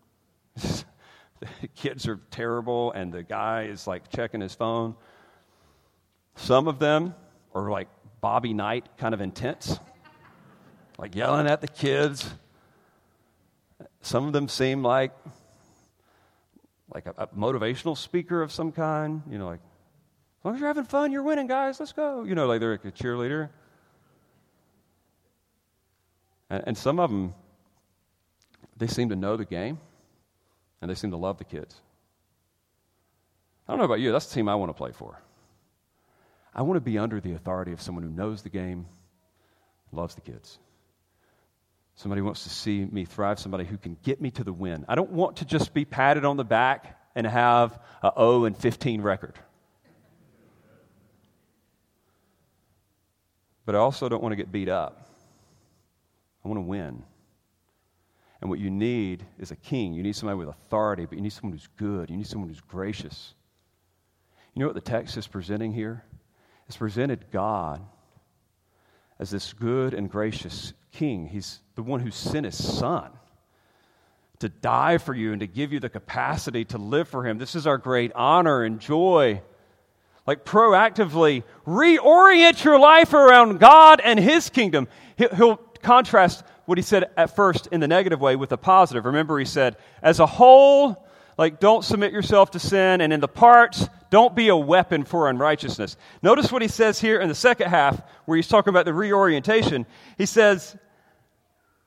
The kids are terrible and the guy is like checking his phone. Some of them are like Bobby Knight, kind of intense, like yelling at the kids. Some of them seem like like a, a motivational speaker of some kind. You know, like, as long as you're having fun, you're winning, guys. Let's go. You know, like they're like a cheerleader. And, and some of them, they seem to know the game, and they seem to love the kids. I don't know about you. That's the team I want to play for. I want to be under the authority of someone who knows the game, loves the kids. Somebody who wants to see me thrive, somebody who can get me to the win. I don't want to just be patted on the back and have a oh and fifteen record. But I also don't want to get beat up. I want to win. And what you need is a king. You need somebody with authority, but you need someone who's good. You need someone who's gracious. You know what the text is presenting here? It's presented God as this good and gracious king. He's the one who sent his son to die for you and to give you the capacity to live for him. This is our great honor and joy. Like proactively reorient your life around God and his kingdom. He'll contrast what he said at first in the negative way with the positive. Remember, he said, as a whole, like don't submit yourself to sin, and in the parts, don't be a weapon for unrighteousness. Notice what he says here in the second half, where he's talking about the reorientation. He says,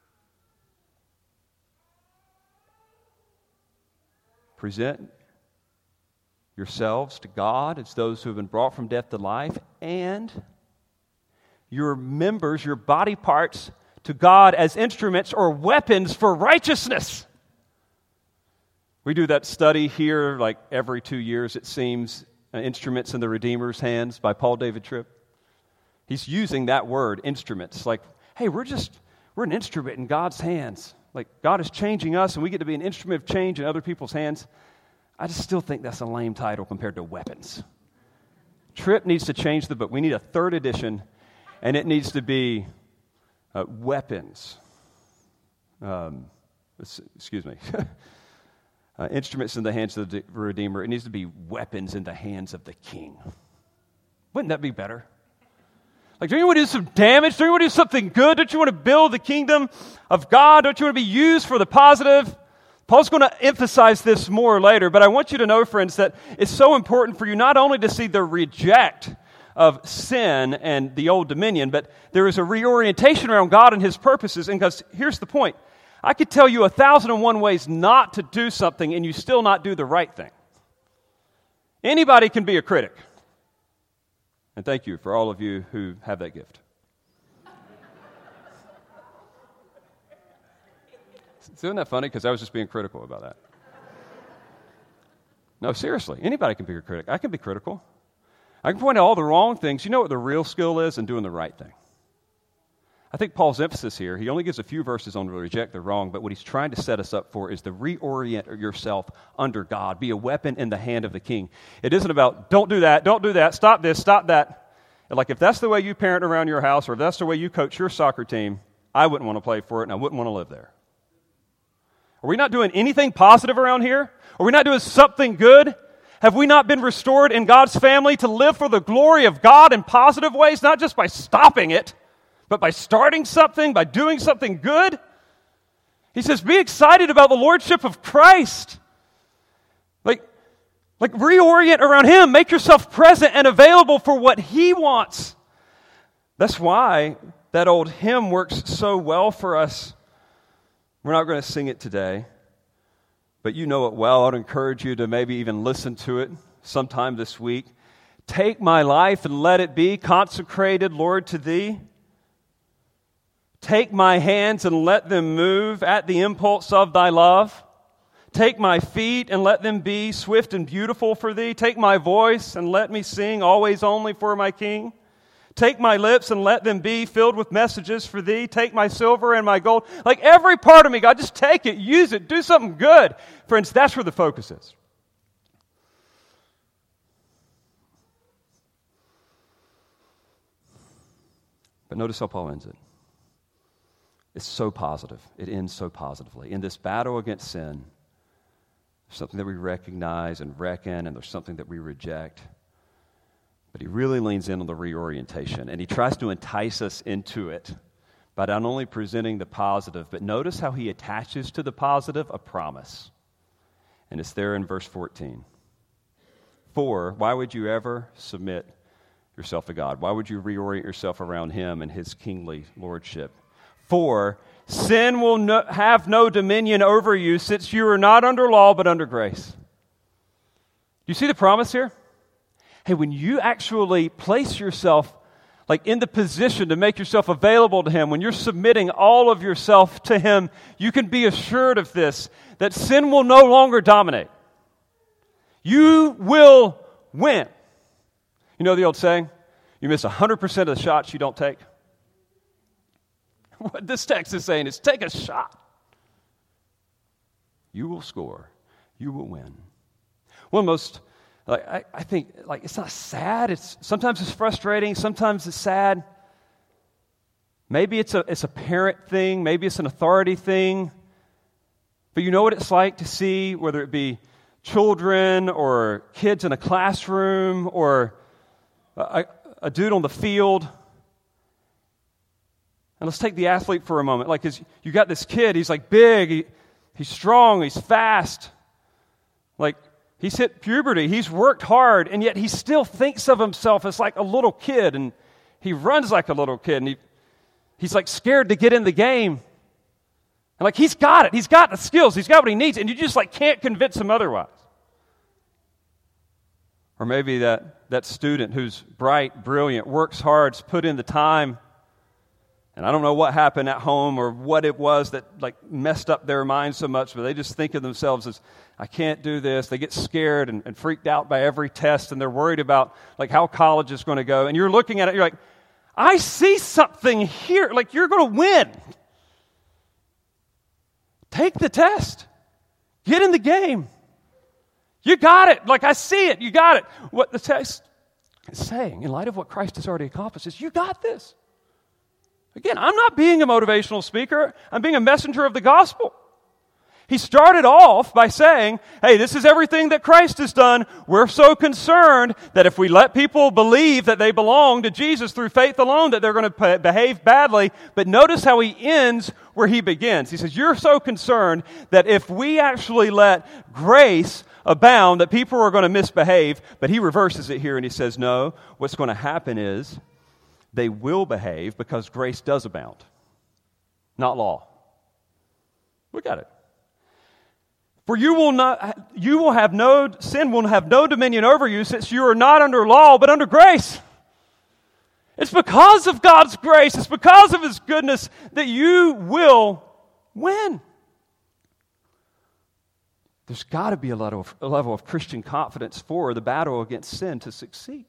present yourselves to God as those who have been brought from death to life, and your members, your body parts, to God as instruments or weapons for righteousness. We do that study here like every two years, it seems, uh, Instruments in the Redeemer's Hands by Paul David Tripp. He's using that word, instruments, like, hey, we're just, we're an instrument in God's hands. Like, God is changing us, and we get to be an instrument of change in other people's hands. I just still think that's a lame title compared to weapons. Tripp needs to change the book. We need a third edition, and it needs to be uh, weapons. Um, excuse me. uh, instruments in the hands of the Redeemer. It needs to be weapons in the hands of the King. Wouldn't that be better? Like, don't you want to do some damage? Don't you want to do something good? Don't you want to build the kingdom of God? Don't you want to be used for the positive? Paul's going to emphasize this more later, but I want you to know, friends, that it's so important for you not only to see the reject of sin and the old dominion, but there is a reorientation around God and His purposes. And because here's the point. I could tell you a thousand and one ways not to do something and you still not do the right thing. Anybody can be a critic. And thank you for all of you who have that gift. Isn't that funny? Because I was just being critical about that. No, seriously. Anybody can be a critic. I can be critical. I can point out all the wrong things. You know what the real skill is in doing the right thing. I think Paul's emphasis here, he only gives a few verses on reject the wrong, but what he's trying to set us up for is to reorient yourself under God. Be a weapon in the hand of the King. It isn't about, don't do that, don't do that, stop this, stop that. And like, if that's the way you parent around your house, or if that's the way you coach your soccer team, I wouldn't want to play for it, and I wouldn't want to live there. Are we not doing anything positive around here? Are we not doing something good? Have we not been restored in God's family to live for the glory of God in positive ways, not just by stopping it, but by starting something, by doing something good? He says, be excited about the lordship of Christ. Like, like reorient around Him. Make yourself present and available for what He wants. That's why that old hymn works so well for us. We're not going to sing it today, but you know it well. I'd encourage you to maybe even listen to it sometime this week. Take my life and let it be consecrated, Lord, to Thee. Take my hands and let them move at the impulse of Thy love. Take my feet and let them be swift and beautiful for Thee. Take my voice and let me sing always only for my King. Take my lips and let them be filled with messages for Thee. Take my silver and my gold. Like every part of me, God, just take it, use it, do something good. Friends, that's where the focus is. But notice how Paul ends it. It's so positive. It ends so positively. In this battle against sin, there's something that we recognize and reckon, and there's something that we reject. But he really leans in on the reorientation, and he tries to entice us into it by not only presenting the positive, but notice how he attaches to the positive a promise. And it's there in verse fourteen. For, why would you ever submit yourself to God? Why would you reorient yourself around Him and His kingly lordship? For, sin will no, have no dominion over you, since you are not under law, but under grace. Do you see the promise here? Hey, when you actually place yourself like in the position to make yourself available to Him, when you're submitting all of yourself to Him, you can be assured of this, that sin will no longer dominate. You will win. You know the old saying, you miss one hundred percent of the shots you don't take? What this text is saying is take a shot. You will score. You will win. One of the most Like I, I think, like it's not sad. It's sometimes it's frustrating. Sometimes it's sad. Maybe it's a it's a parent thing. Maybe it's an authority thing. But you know what it's like to see, whether it be children or kids in a classroom or a, a dude on the field. And let's take the athlete for a moment. Like, cause you got this kid. He's like big. He, he's strong. He's fast. Like. He's hit puberty, he's worked hard, and yet he still thinks of himself as like a little kid, and he runs like a little kid, and he, he's like scared to get in the game. And like, he's got it. He's got the skills. He's got what he needs. And you just like can't convince him otherwise. Or maybe that, that student who's bright, brilliant, works hard, has put in the time, and I don't know what happened at home or what it was that like messed up their mind so much, but they just think of themselves as, I can't do this. They get scared and, and freaked out by every test, and they're worried about like how college is going to go. And you're looking at it, you're like, I see something here. Like, you're going to win. Take the test. Get in the game. You got it. Like, I see it. You got it. What the text is saying, in light of what Christ has already accomplished, is you got this. Again, I'm not being a motivational speaker. I'm being a messenger of the gospel. He started off by saying, hey, this is everything that Christ has done. We're so concerned that if we let people believe that they belong to Jesus through faith alone, that they're going to behave badly. But notice how he ends where he begins. He says, you're so concerned that if we actually let grace abound, that people are going to misbehave. But he reverses it here and he says, no, what's going to happen is they will behave because grace does abound, not law. Look at it. For you will not, you will have no, sin will have no dominion over you, since you are not under law, but under grace. It's because of God's grace, it's because of His goodness that you will win. There's got to be a level, of, a level of Christian confidence for the battle against sin to succeed.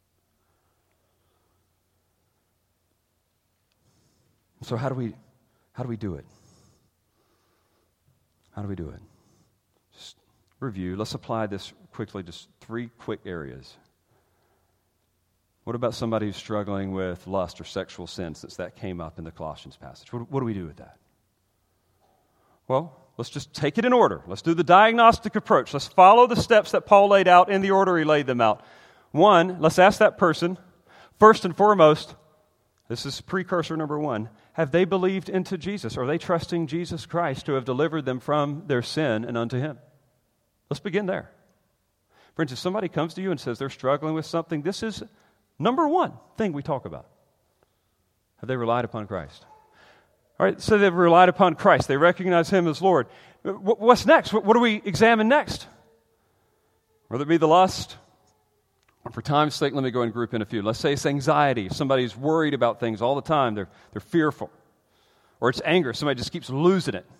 So how do we, how do we do it? How do we do it? Just review. Let's apply this quickly, just three quick areas. What about somebody who's struggling with lust or sexual sin, since that came up in the Colossians passage? What, what do we do with that? Well, let's just take it in order. Let's do the diagnostic approach. Let's follow the steps that Paul laid out in the order he laid them out. One, let's ask that person, first and foremost, this is precursor number one, have they believed into Jesus? Are they trusting Jesus Christ to have delivered them from their sin and unto Him? Let's begin there. Friends, if somebody comes to you and says they're struggling with something, this is number one thing we talk about. Have they relied upon Christ? All right, so they've relied upon Christ. They recognize Him as Lord. What's next? What do we examine next? Whether it be the lust, or for time's sake, let me go and group in a few. Let's say it's anxiety. Somebody's worried about things all the time. They're, they're fearful. Or it's anger. Somebody just keeps losing it.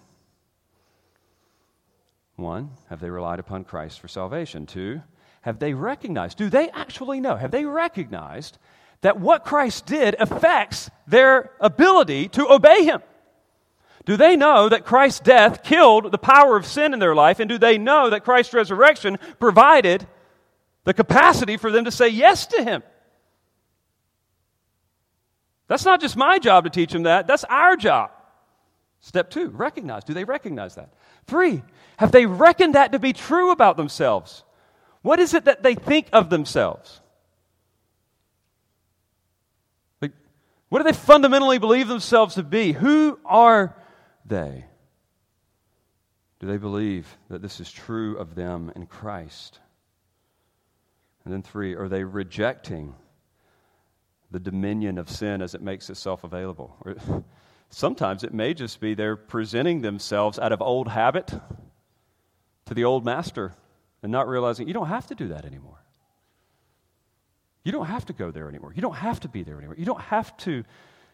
One, have they relied upon Christ for salvation? Two, have they recognized, do they actually know, have they recognized that what Christ did affects their ability to obey Him? Do they know that Christ's death killed the power of sin in their life? And do they know that Christ's resurrection provided the capacity for them to say yes to Him? That's not just my job to teach them that. That's our job. Step two, recognize. Do they recognize that? Three, have they reckoned that to be true about themselves? What is it that they think of themselves? Like, what do they fundamentally believe themselves to be? Who are they? Do they believe that this is true of them in Christ? And then three, are they rejecting the dominion of sin as it makes itself available? Or sometimes it may just be they're presenting themselves out of old habit to the old master and not realizing you don't have to do that anymore. You don't have to go there anymore. You don't have to be there anymore. You don't have to,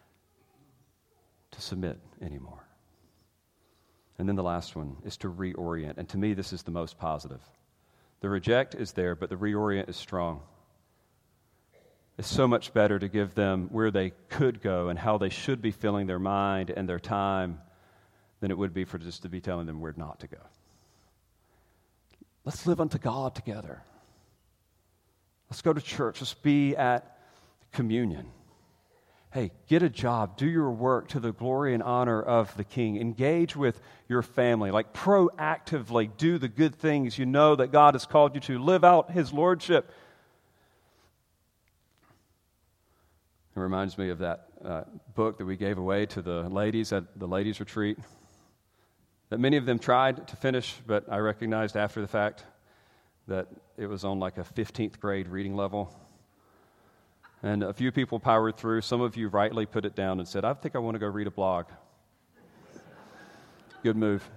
to submit anymore. And then the last one is to reorient. And to me, this is the most positive. The reject is there, but the reorient is strong. It's so much better to give them where they could go and how they should be filling their mind and their time than it would be for just to be telling them where not to go. Let's live unto God together. Let's go to church. Let's be at communion. Hey, get a job. Do your work to the glory and honor of the King. Engage with your family. Like, proactively do the good things you know that God has called you to. Live out His lordship. It reminds me of that uh, book that we gave away to the ladies at the ladies' retreat. That many of them tried to finish, but I recognized after the fact that it was on like a fifteenth grade reading level. And a few people powered through. Some of you rightly put it down and said, I think I want to go read a blog. Good move.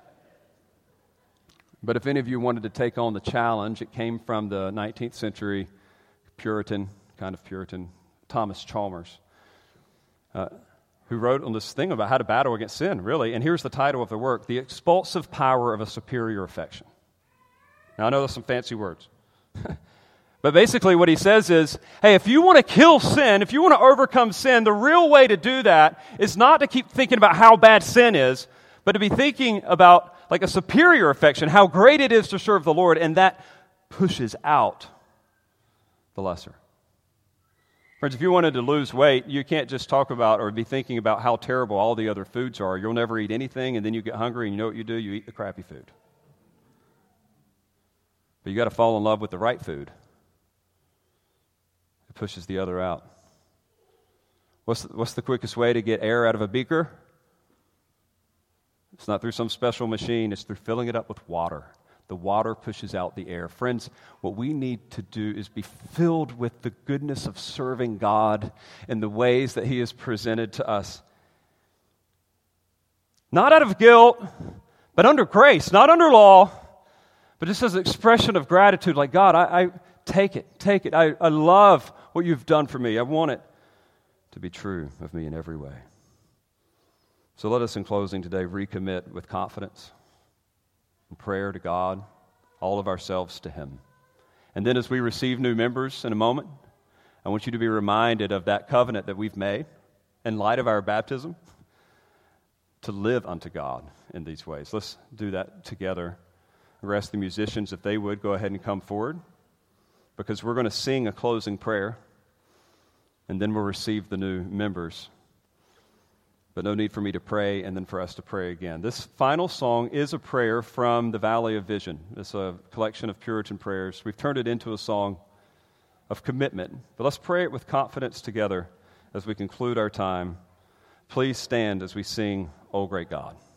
But if any of you wanted to take on the challenge, it came from the nineteenth century Puritan, kind of Puritan, Thomas Chalmers, uh, who wrote on this thing about how to battle against sin, really. And here's the title of the work, The Expulsive Power of a Superior Affection. Now, I know there's some fancy words. But basically what he says is, hey, if you want to kill sin, if you want to overcome sin, the real way to do that is not to keep thinking about how bad sin is, but to be thinking about like a superior affection, how great it is to serve the Lord, and that pushes out the lesser. Friends, if you wanted to lose weight, you can't just talk about or be thinking about how terrible all the other foods are. You'll never eat anything, and then you get hungry, and you know what you do? You eat the crappy food. But you got to fall in love with the right food. It pushes the other out. What's the, what's the quickest way to get air out of a beaker? It's not through some special machine. It's through filling it up with water. The water pushes out the air. Friends, what we need to do is be filled with the goodness of serving God in the ways that He has presented to us. Not out of guilt, but under grace. Not under law, but just as an expression of gratitude. Like, God, I, I take it, take it. I, I love what you've done for me. I want it to be true of me in every way. So let us, in closing today, recommit with confidence and prayer to God, all of ourselves to Him. And then as we receive new members in a moment, I want you to be reminded of that covenant that we've made in light of our baptism to live unto God in these ways. Let's do that together. We'll ask the musicians if they would go ahead and come forward, because we're going to sing a closing prayer, and then we'll receive the new members. But no need for me to pray and then for us to pray again. This final song is a prayer from the Valley of Vision. It's a collection of Puritan prayers. We've turned it into a song of commitment. But let's pray it with confidence together as we conclude our time. Please stand as we sing, O Great God.